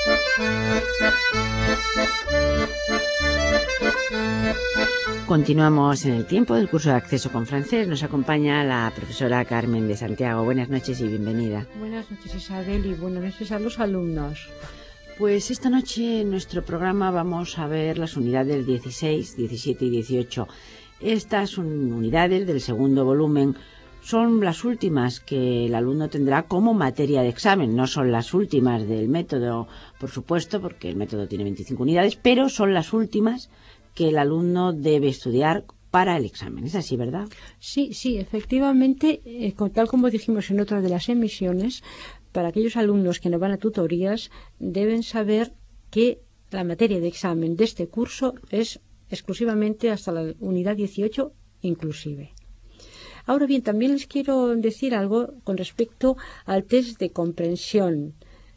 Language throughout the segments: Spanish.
Continuamos en el tiempo del curso de acceso con francés. Nos acompaña la profesora Carmen de Santiago. Buenas noches y bienvenida. Buenas noches, Isabel, y buenas noches a los alumnos. Pues esta noche en nuestro programa vamos a ver las unidades 16, 17 y 18. Estas unidades del segundo volumen son las últimas que el alumno tendrá como materia de examen. No son las últimas del método, por supuesto, porque el método tiene 25 unidades, pero son las últimas que el alumno debe estudiar para el examen. ¿Es así, verdad? Sí, efectivamente, tal como dijimos en otra de las emisiones, para aquellos alumnos que no van a tutorías deben saber que la materia de examen de este curso es exclusivamente hasta la unidad 18 inclusive. Ahora bien, también les quiero decir algo con respecto al test de comprensión.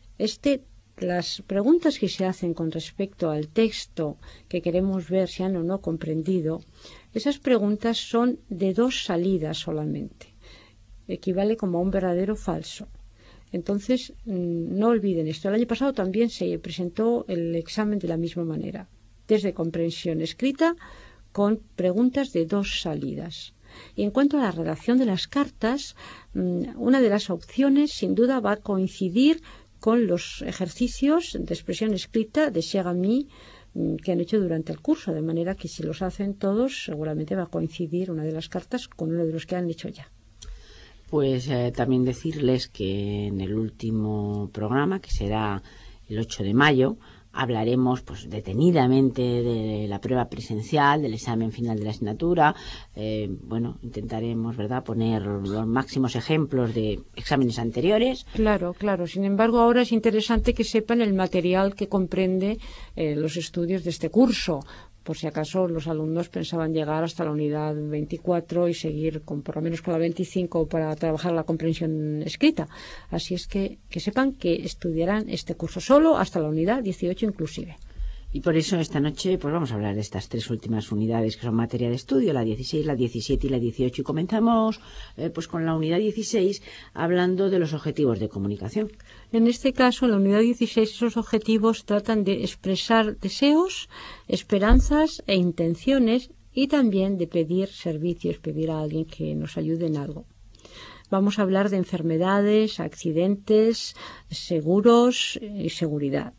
Las preguntas que se hacen con respecto al texto que queremos ver si han o no comprendido, esas preguntas son de 2 salidas solamente. Equivale como a un verdadero o falso. Entonces, no olviden esto. El año pasado también se presentó el examen de la misma manera. Test de comprensión escrita con preguntas de 2 salidas. Y en cuanto a la redacción de las cartas, una de las opciones sin duda va a coincidir con los ejercicios de expresión escrita de cher ami que han hecho durante el curso, de manera que si los hacen todos seguramente va a coincidir una de las cartas con uno de los que han hecho ya. Pues también decirles que en el último programa, que será el 8 de mayo, hablaremos pues detenidamente de la prueba presencial, del examen final de la asignatura. Intentaremos, ¿verdad?, poner los máximos ejemplos de exámenes anteriores. Claro. Sin embargo, ahora es interesante que sepan el material que comprende los estudios de este curso, por si acaso los alumnos pensaban llegar hasta la unidad 24 y seguir por lo menos con la 25 para trabajar la comprensión escrita. Así es que sepan que estudiarán este curso solo hasta la unidad 18 inclusive. Y por eso esta noche pues vamos a hablar de estas 3 últimas unidades que son materia de estudio, la 16, la 17 y la 18. Y comenzamos pues con la unidad 16 hablando de los objetivos de comunicación. En este caso, en la unidad 16, esos objetivos tratan de expresar deseos, esperanzas e intenciones y también de pedir servicios, pedir a alguien que nos ayude en algo. Vamos a hablar de enfermedades, accidentes, seguros y seguridad.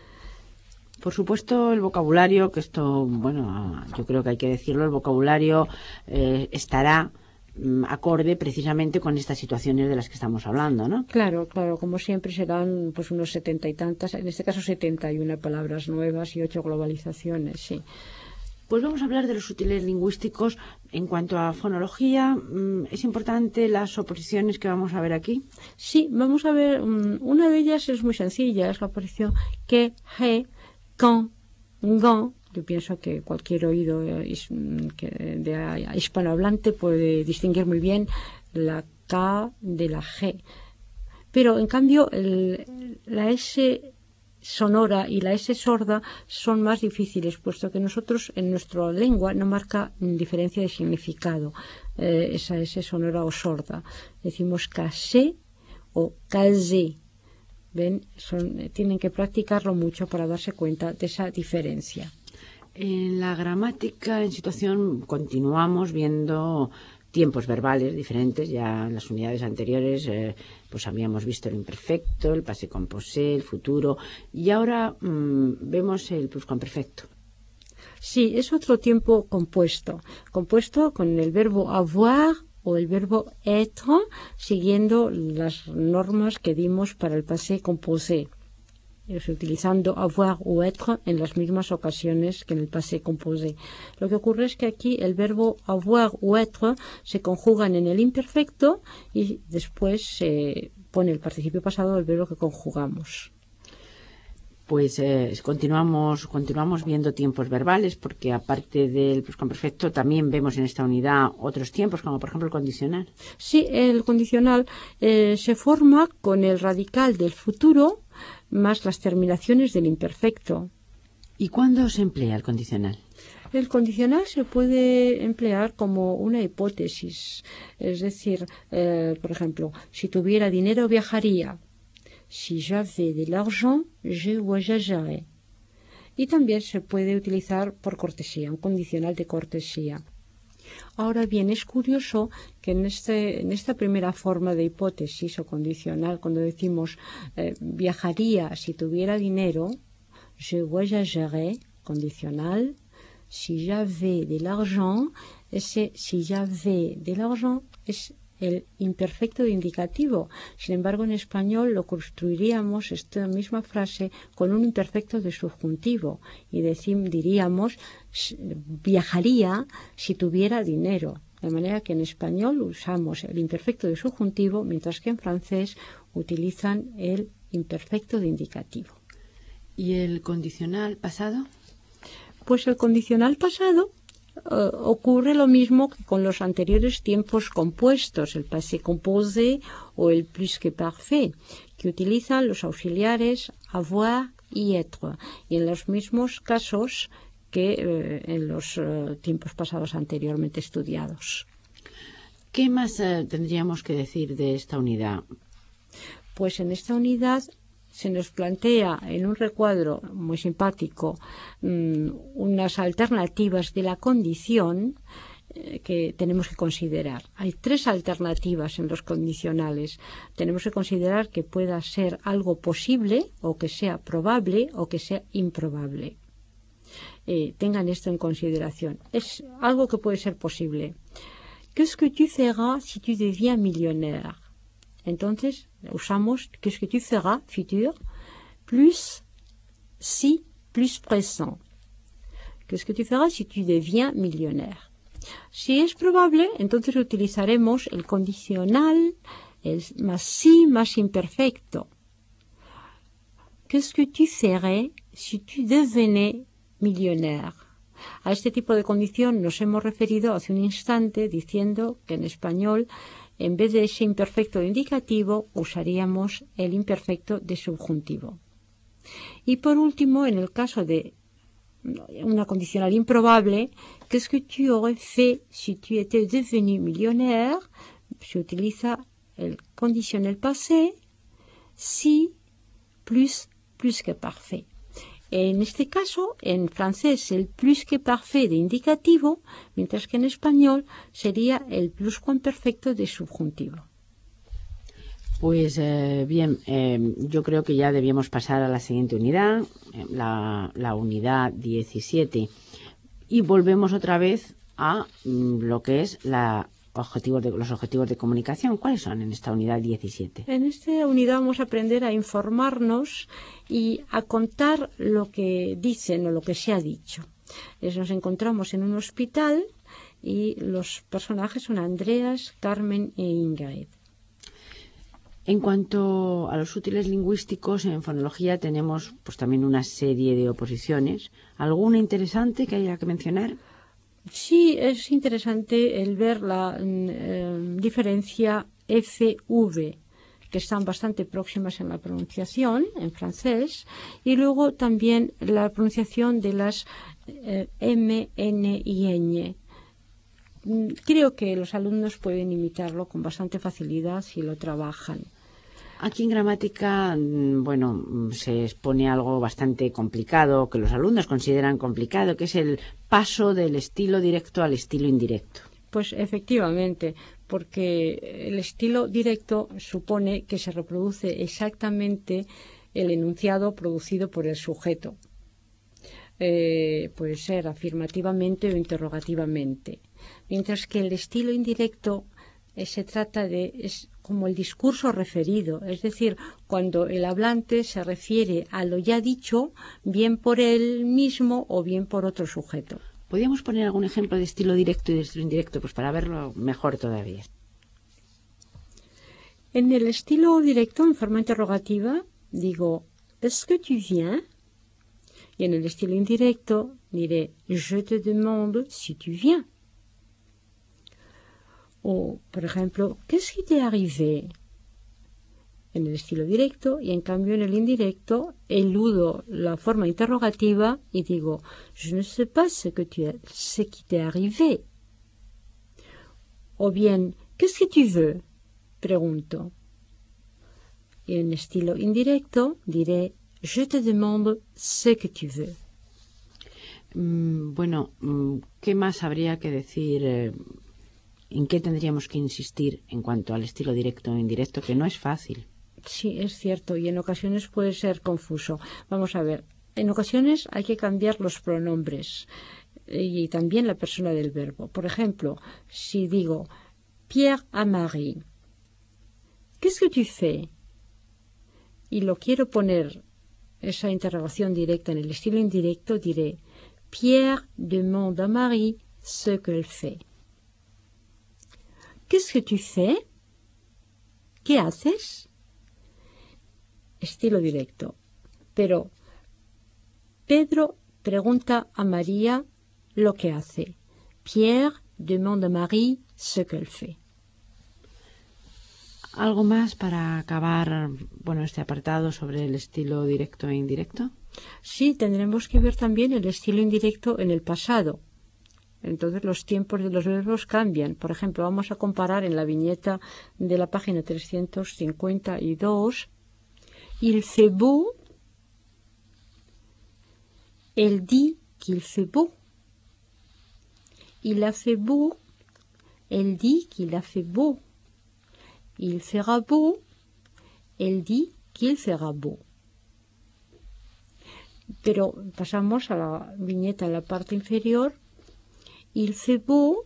Por supuesto, el vocabulario, que esto, yo creo que hay que decirlo, el vocabulario estará acorde precisamente con estas situaciones de las que estamos hablando, ¿no? Claro, como siempre serán pues unos 70 y tantas, en este caso 71 palabras nuevas y 8 globalizaciones, sí. Pues vamos a hablar de los útiles lingüísticos. En cuanto a fonología, ¿es importante las oposiciones que vamos a ver aquí? Sí, vamos a ver, una de ellas es muy sencilla, es la oposición que, he, con, gon. Yo pienso que cualquier oído de hispanohablante puede distinguir muy bien la K de la G. Pero, en cambio, la S sonora y la S sorda son más difíciles, puesto que nosotros en nuestra lengua no marca diferencia de significado esa S sonora o sorda. Decimos casé o casé. ¿Ven? Tienen que practicarlo mucho para darse cuenta de esa diferencia. En la gramática, en situación, continuamos viendo tiempos verbales diferentes. Ya en las unidades anteriores pues habíamos visto el imperfecto, el passé composé, el futuro, y ahora vemos el pluscuamperfecto. Sí, es otro tiempo compuesto con el verbo avoir o el verbo être, siguiendo las normas que dimos para el passé composé, utilizando avoir o être en las mismas ocasiones que en el passé composé. Lo que ocurre es que aquí el verbo avoir o être se conjugan en el imperfecto y después se pone el participio pasado del verbo que conjugamos. Pues continuamos viendo tiempos verbales, porque aparte del pluscuamperfecto también vemos en esta unidad otros tiempos, como por ejemplo el condicional. Sí, el condicional se forma con el radical del futuro más las terminaciones del imperfecto. ¿Y cuándo se emplea el condicional? El condicional se puede emplear como una hipótesis, es decir, por ejemplo, si tuviera dinero viajaría. si j'avais de l'argent, je voyagerais. Y también se puede utilizar por cortesía, un condicional de cortesía. Ahora bien, es curioso que en esta primera forma de hipótesis o condicional, cuando decimos viajaría si tuviera dinero, je voyagerais, condicional, si j'avais de l'argent, ese si j'avais de l'argent es el imperfecto de indicativo. Sin embargo, en español lo construiríamos esta misma frase con un imperfecto de subjuntivo y diríamos viajaría si tuviera dinero. De manera que en español usamos el imperfecto de subjuntivo, mientras que en francés utilizan el imperfecto de indicativo. ¿Y el condicional pasado? Pues el condicional pasado ocurre lo mismo que con los anteriores tiempos compuestos, el passé composé o el plus que parfait, que utilizan los auxiliares avoir y être, y en los mismos casos que en los tiempos pasados anteriormente estudiados. ¿Qué más tendríamos que decir de esta unidad? Pues en esta unidad se nos plantea en un recuadro muy simpático unas alternativas de la condición que tenemos que considerar. Hay 3 alternativas en los condicionales. Tenemos que considerar que pueda ser algo posible, o que sea probable, o que sea improbable. Tengan esto en consideración. Es algo que puede ser posible. ¿Qu'est-ce que tu feras si tu deviens millionnaire? Entonces, usamos qu'est-ce que tu feras, futur, plus si, plus présent. Qu'est-ce que tu feras si tu deviens millionnaire? Si es probable, entonces utilizaremos el condicional, el más si, más imperfecto. Qu'est-ce que tu ferais si tu devenais millionnaire? A este tipo de condición nos hemos referido hace un instante diciendo que en español, en vez de ese imperfecto de indicativo, usaríamos el imperfecto de subjuntivo. Y por último, en el caso de una condicional improbable, qu'est-ce que tu aurais fait si tu étais devenu millionnaire? Se utiliza el conditionnel passé, si plus que parfait. En este caso, en francés, el plus que parfait de indicativo, mientras que en español sería el pluscuamperfecto de subjuntivo. Pues bien, yo creo que ya debíamos pasar a la siguiente unidad, la unidad 17, y volvemos otra vez a lo que es los objetivos de comunicación. ¿Cuáles son en esta unidad 17? En esta unidad vamos a aprender a informarnos y a contar lo que dicen o lo que se ha dicho. Nos encontramos en un hospital y los personajes son Andreas, Carmen e Ingrid. En cuanto a los útiles lingüísticos, en fonología tenemos pues también una serie de oposiciones. ¿Alguna interesante que haya que mencionar? Sí, es interesante el ver la diferencia F-V, que están bastante próximas en la pronunciación en francés, y luego también la pronunciación de las M, N y Ñ. Creo que los alumnos pueden imitarlo con bastante facilidad si lo trabajan. Aquí en gramática, se expone algo bastante complicado, que los alumnos consideran complicado, que es el paso del estilo directo al estilo indirecto. Pues efectivamente, porque el estilo directo supone que se reproduce exactamente el enunciado producido por el sujeto. Puede ser afirmativamente o interrogativamente. Mientras que el estilo indirecto se trata es como el discurso referido, es decir, cuando el hablante se refiere a lo ya dicho, bien por él mismo o bien por otro sujeto. ¿Podríamos poner algún ejemplo de estilo directo y de estilo indirecto, pues para verlo mejor todavía? En el estilo directo, en forma interrogativa, digo, ¿est-ce que tu viens? Y en el estilo indirecto diré, je te demande si tu viens. O, por ejemplo, ¿qu'est-ce qui t'est arrivé? En el estilo directo, y en cambio en el indirecto eludo la forma interrogativa y digo, je ne sais pas ce qui t'est arrivé. O bien, ¿qu'est-ce que tu veux? Pregunto. En estilo indirecto diré je te demande ce que tu veux. Bueno, ¿qué más habría que decir? ¿En qué tendríamos que insistir en cuanto al estilo directo e indirecto? Que no es fácil. Sí, es cierto, y en ocasiones puede ser confuso. Vamos a ver, en ocasiones hay que cambiar los pronombres y también la persona del verbo. Por ejemplo, si digo Pierre a Marie, ¿qu'est-ce que tu fais? Y lo quiero poner esa interrogación directa en el estilo indirecto, diré Pierre demande a Marie ce qu'elle fait. ¿Qu'est-ce que tu fais? ¿Qué haces? Estilo directo. Pero Pedro pregunta a María lo que hace. Pierre demande a Marie ce qu'elle fait. ¿Algo más para acabar, este apartado sobre el estilo directo e indirecto? Sí, tendremos que ver también el estilo indirecto en el pasado. Entonces los tiempos de los verbos cambian. Por ejemplo, vamos a comparar en la viñeta de la página 352. Il fait beau. Elle dit qu'il fait beau. Il a fait beau. Elle dit qu'il a fait beau. Il fera beau. Elle dit qu'il fera beau. Pero pasamos a la viñeta en la parte inferior. Il fait beau.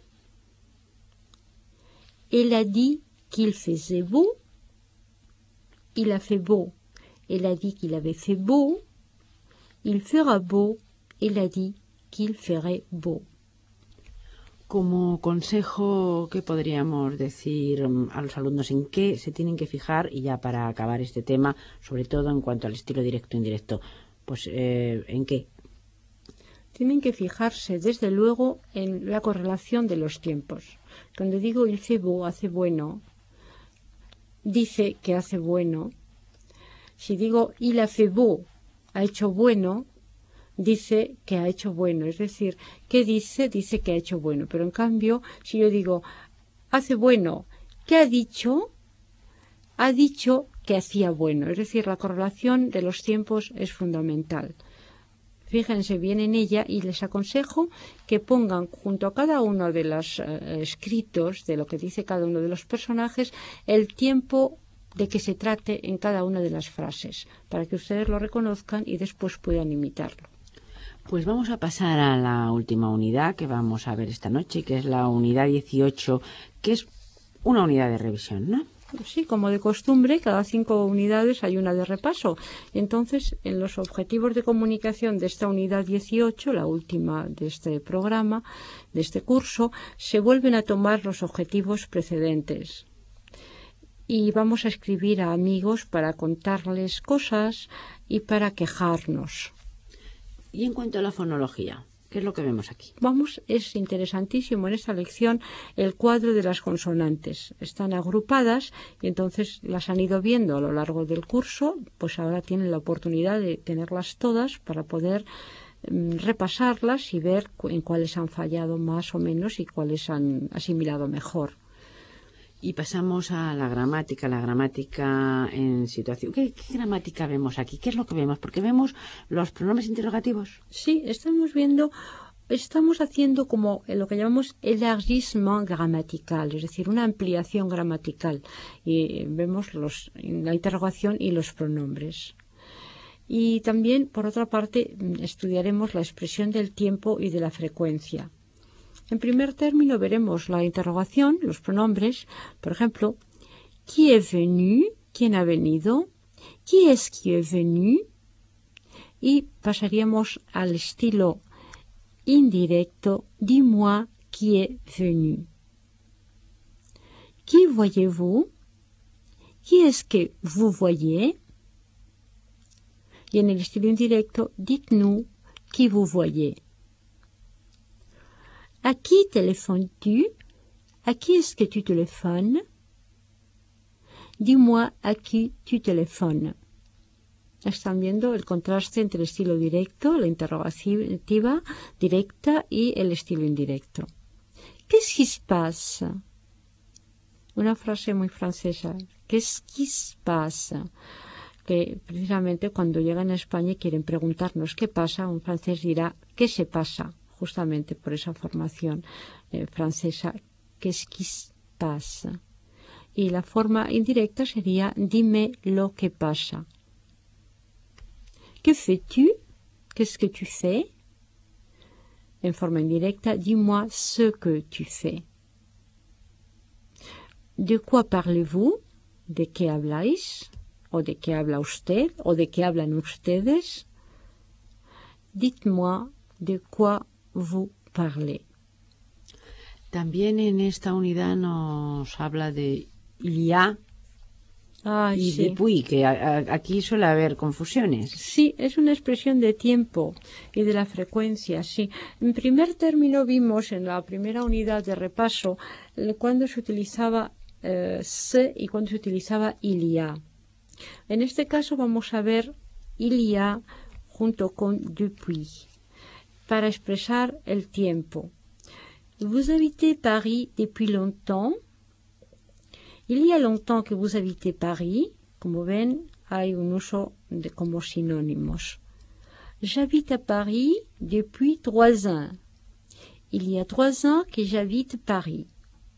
Elle a dit qu'il faisait beau. Il a fait beau. Elle a dit qu'il avait fait beau. Il fera beau. Elle a dit qu'il ferait beau. Como consejo, ¿qué podríamos decir a los alumnos? ¿En qué se tienen que fijar? Y ya para acabar este tema, sobre todo en cuanto al estilo directo e indirecto, pues ¿en qué? Tienen que fijarse, desde luego, en la correlación de los tiempos. Cuando digo il fait beau, hace bueno, dice que hace bueno. Si digo il a fait beau, ha hecho bueno, dice que ha hecho bueno. Es decir, ¿qué dice? Dice que ha hecho bueno. Pero en cambio, si yo digo hace bueno, ¿qué ha dicho? Ha dicho que hacía bueno. Es decir, la correlación de los tiempos es fundamental. Fíjense bien en ella y les aconsejo que pongan junto a cada uno de los escritos, de lo que dice cada uno de los personajes, el tiempo de que se trate en cada una de las frases, para que ustedes lo reconozcan y después puedan imitarlo. Pues vamos a pasar a la última unidad que vamos a ver esta noche, que es la unidad 18, que es una unidad de revisión, ¿no? Sí, como de costumbre, cada 5 unidades hay una de repaso. Entonces, en los objetivos de comunicación de esta unidad 18, la última de este programa, de este curso, se vuelven a tomar los objetivos precedentes. Y vamos a escribir a amigos para contarles cosas y para quejarnos. Y en cuanto a la fonología, ¿qué es lo que vemos aquí? Es interesantísimo en esta lección el cuadro de las consonantes. Están agrupadas y entonces las han ido viendo a lo largo del curso, pues ahora tienen la oportunidad de tenerlas todas para poder repasarlas y ver en cuáles han fallado más o menos y cuáles han asimilado mejor. Y pasamos a la gramática en situación. ¿Qué gramática vemos aquí? ¿Qué es lo que vemos? Porque vemos los pronombres interrogativos. Sí, estamos haciendo como lo que llamamos élargissement gramatical, es decir, una ampliación gramatical. Y vemos la interrogación y los pronombres. Y también, por otra parte, estudiaremos la expresión del tiempo y de la frecuencia. En primer término veremos la interrogación, los pronombres, por ejemplo, qui est venu, quién ha venido, qui est-ce qui est venu, y pasaríamos al estilo indirecto, dis-moi qui est venu. Qui voyez-vous? Qui est-ce que vous voyez? Y en el estilo indirecto, dites-nous qui vous voyez. À qui téléphones-tu? À qui est-ce que tu téléphones? Dis-moi à qui tu téléphones. Están viendo el contraste entre el estilo directo, la interrogativa directa y el estilo indirecto. Qu'est-ce qui se passe? Una frase muy francesa. qu'est-ce qui se passe? Que precisamente cuando llegan a España y quieren preguntarnos qué pasa, un francés dirá ¿qué se pasa? Justamente por esa formación francesa, qu'est-ce qui se passe? Y la forma indirecta sería dime lo que pasa. Que fais-tu? Qu'est-ce que tu fais? En forma indirecta, dis-moi ce que tu fais. ¿De quoi parlez-vous? ¿De qué habláis? ¿O de qué habla usted? ¿O de qué hablan ustedes? Dites-moi de quoi vous parlez. También en esta unidad nos habla de il y a y sí. depuis, que aquí suele haber confusiones. Sí, es una expresión de tiempo y de la frecuencia, sí. En primer término vimos en la primera unidad de repaso cuando se utilizaba se y cuando se utilizaba il y a. En este caso vamos a ver il y a junto con depuis para expresar el tiempo. Vous habitez Paris depuis longtemps. Il y a longtemps que vous habitez Paris. Como ven, hay un uso como sinónimos. J'habite à Paris depuis 3 ans. Il y a 3 ans que j'habite Paris.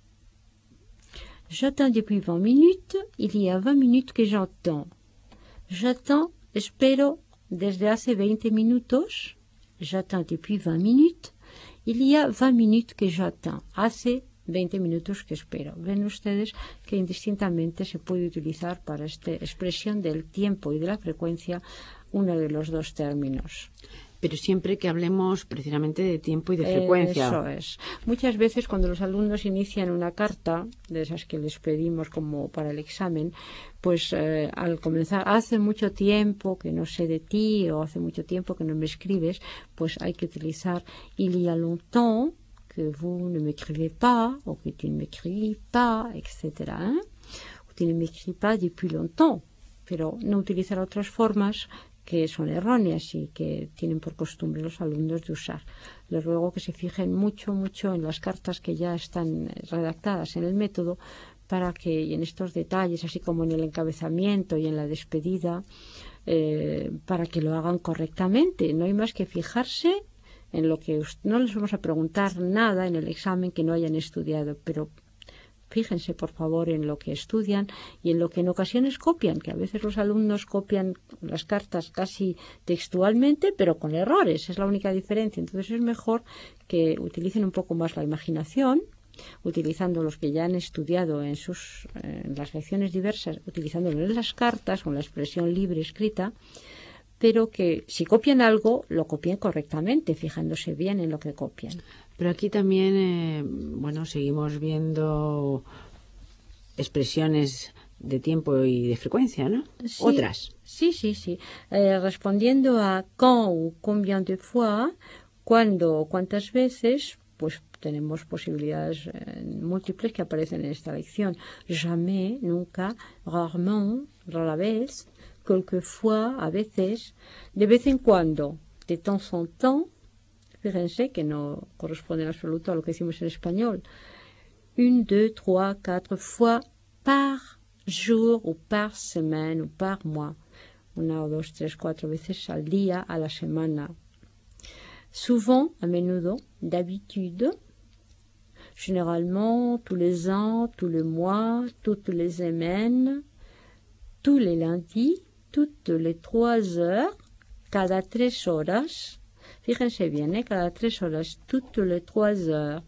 J'attends depuis 20 minutes. Il y a 20 minutes que j'attends. J'attends, espero, desde hace 20 minutos. J'attends depuis 20 minutes. Il y a 20 minutes que j'attends. Hace 20 minutos que espero. Ven ustedes que indistintamente se puede utilizar para esta expresión del tiempo y de la frecuencia uno de los dos términos. Pero siempre que hablemos precisamente de tiempo y de frecuencia. Eso es. Muchas veces cuando los alumnos inician una carta, de esas que les pedimos como para el examen, pues al comenzar, hace mucho tiempo que no sé de ti o hace mucho tiempo que no me escribes, pues hay que utilizar il y a longtemps que vous ne m'écrivez pas o que tu ne m'écris pas, etc. O tu ne m'écris pas depuis longtemps, pero no utilizar otras formas que son erróneas y que tienen por costumbre los alumnos de usar. Les ruego que se fijen mucho en las cartas que ya están redactadas en el método para que en estos detalles, así como en el encabezamiento y en la despedida, para que lo hagan correctamente. No hay más que fijarse en lo que no les vamos a preguntar nada en el examen que no hayan estudiado, pero fíjense, por favor, en lo que estudian y en lo que en ocasiones copian, que a veces los alumnos copian las cartas casi textualmente, pero con errores. Es la única diferencia. Entonces es mejor que utilicen un poco más la imaginación, utilizando los que ya han estudiado en las lecciones diversas, utilizándolo en las cartas con la expresión libre escrita, pero que si copian algo, lo copien correctamente, fijándose bien en lo que copian. Pero aquí también, seguimos viendo expresiones de tiempo y de frecuencia, ¿no? Sí, otras. Sí. Respondiendo a quand o combien de fois, cuándo o cuántas veces, pues tenemos posibilidades múltiples que aparecen en esta lección. Jamais, nunca, rarement, rara vez, quelquefois, a veces, de vez en cuando, de temps en temps. Fíjense que no corresponde en absoluto a lo que decimos en español. 1, 2, 3, 4 fois par jour o par semaine o par mois. 1, 2, 3, 4 veces al día, a la semana. Souvent, a menudo, d'habitude. Généralement, tous les ans, tous les mois, toutes les semaines, tous les lundis, toutes les 3 heures, cada 3 horas. Fíjense bien, cada 3 horas, toutes les 3 heures,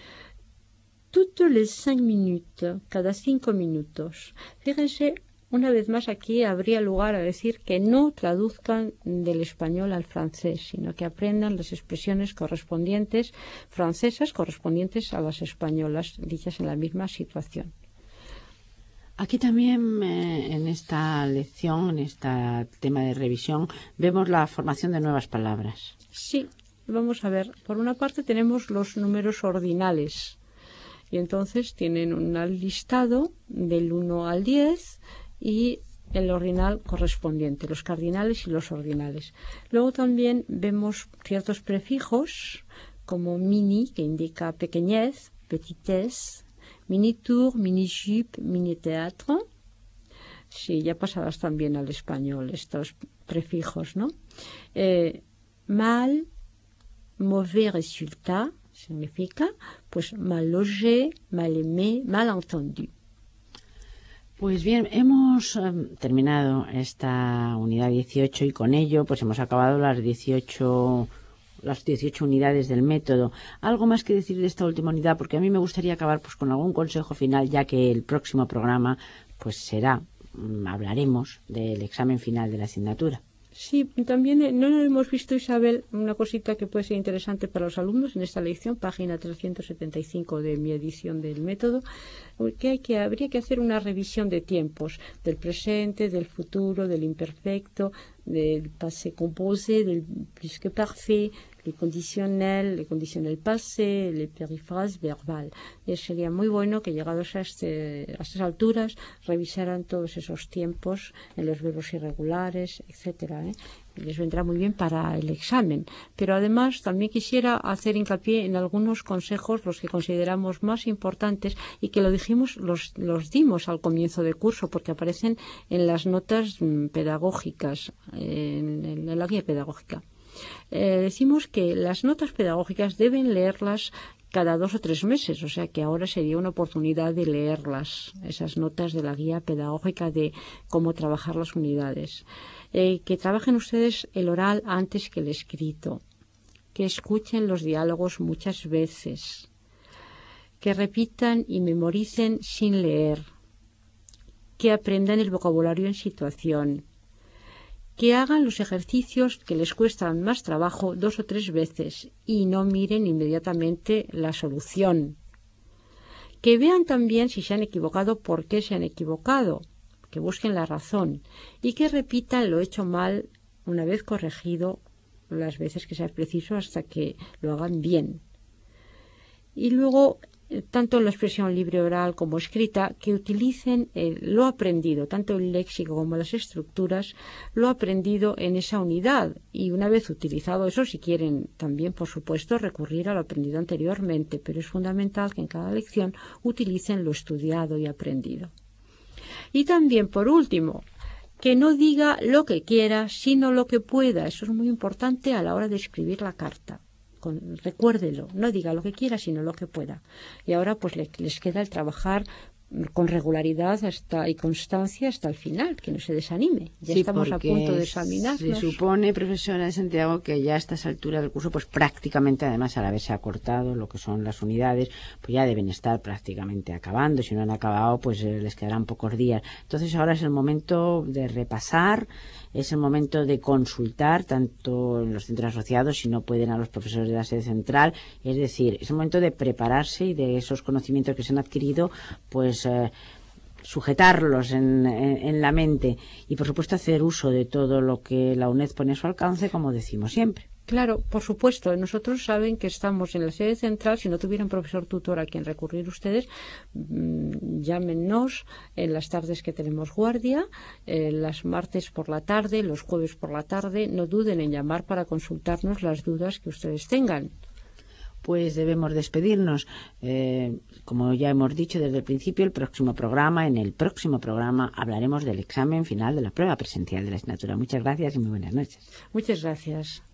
toutes les 5 minutes, cada 5 minutos. Fíjense, una vez más aquí habría lugar a decir que no traduzcan del español al francés, sino que aprendan las expresiones correspondientes francesas correspondientes a las españolas, dichas en la misma situación. Aquí también en esta lección, en este tema de revisión, vemos la formación de nuevas palabras. Sí, vamos a ver. Por una parte tenemos los números ordinales y entonces tienen un listado del 1 al 10 y el ordinal correspondiente, los cardinales y los ordinales. Luego también vemos ciertos prefijos como mini, que indica pequeñez, petitesse, mini tour, mini jupe, mini teatro. Sí, ya pasadas también al español estos prefijos, ¿no? Mal, mauvais résultat, significa, pues, mal logé, mal aimé, mal entendu. Pues bien, hemos terminado esta unidad 18 y con ello pues hemos acabado las 18 unidades del método. Algo más que decir de esta última unidad, porque a mí me gustaría acabar pues con algún consejo final, ya que el próximo programa pues hablaremos del examen final de la asignatura. Sí, también no hemos visto, Isabel, una cosita que puede ser interesante para los alumnos en esta lección, página 375 de mi edición del método, que habría que hacer una revisión de tiempos, del presente, del futuro, del imperfecto, del passé composé, del plus que parfait, le conditionnel passé, le périphrase verbal. Sería muy bueno que llegados a estas alturas revisaran todos esos tiempos en los verbos irregulares, etcétera. Les vendrá muy bien para el examen. Pero además también quisiera hacer hincapié en algunos consejos, los que consideramos más importantes y que los dimos al comienzo del curso porque aparecen en las notas pedagógicas, en la guía pedagógica. Decimos que las notas pedagógicas deben leerlas cada 2 o 3 meses, o sea que ahora sería una oportunidad de leerlas, esas notas de la guía pedagógica de cómo trabajar las unidades. Que trabajen ustedes el oral antes que el escrito, que escuchen los diálogos muchas veces, que repitan y memoricen sin leer, que aprendan el vocabulario en situación, que hagan los ejercicios que les cuestan más trabajo 2 o 3 veces y no miren inmediatamente la solución. Que vean también si se han equivocado, por qué se han equivocado, que busquen la razón y que repitan lo hecho mal una vez corregido las veces que sea preciso hasta que lo hagan bien. Y luego, tanto en la expresión libre oral como escrita, que utilicen lo aprendido, tanto el léxico como las estructuras, lo aprendido en esa unidad. Y una vez utilizado eso, si quieren también, por supuesto, recurrir a lo aprendido anteriormente, pero es fundamental que en cada lección utilicen lo estudiado y aprendido. Y también, por último, que no diga lo que quiera, sino lo que pueda. Eso es muy importante a la hora de escribir la carta. Recuérdelo, no diga lo que quiera, sino lo que pueda. Y ahora pues les queda el trabajar con regularidad y constancia hasta el final, que no se desanime. Ya sí, estamos a punto de examinarnos. Se supone, profesora de Santiago, que ya a estas alturas del curso, pues prácticamente, además al haberse acortado lo que son las unidades, pues ya deben estar prácticamente acabando. Si no han acabado, pues les quedarán pocos días. Entonces ahora es el momento de repasar, es el momento de consultar, tanto en los centros asociados, si no pueden, a los profesores de la sede central. Es decir, es el momento de prepararse y de esos conocimientos que se han adquirido, pues sujetarlos en la mente y, por supuesto, hacer uso de todo lo que la UNED pone a su alcance, como decimos siempre. Claro, por supuesto. Nosotros saben que estamos en la sede central. Si no tuvieran profesor tutor a quien recurrir ustedes, llámenos en las tardes que tenemos guardia, las martes por la tarde, los jueves por la tarde. No duden en llamar para consultarnos las dudas que ustedes tengan. Pues debemos despedirnos. Como ya hemos dicho desde el principio, en el próximo programa hablaremos del examen final de la prueba presencial de la asignatura. Muchas gracias y muy buenas noches. Muchas gracias.